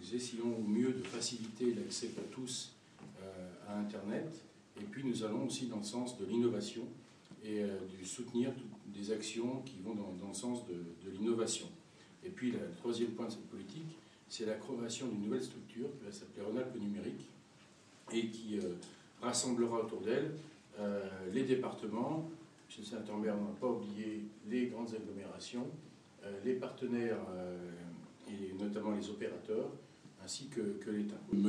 nous essayons au mieux de faciliter l'accès pour tous à Internet. Et puis nous allons aussi dans le sens de l'innovation et de soutenir des actions qui vont dans le sens de l'innovation. Et puis le troisième point de cette politique, c'est la création d'une nouvelle structure qui va s'appeler Rhône-Alpes Numérique et qui rassemblera autour d'elle les départements. M. le sénateur Maire n'a pas oublié les grandes agglomérations, les partenaires et notamment les opérateurs, ainsi que l'État.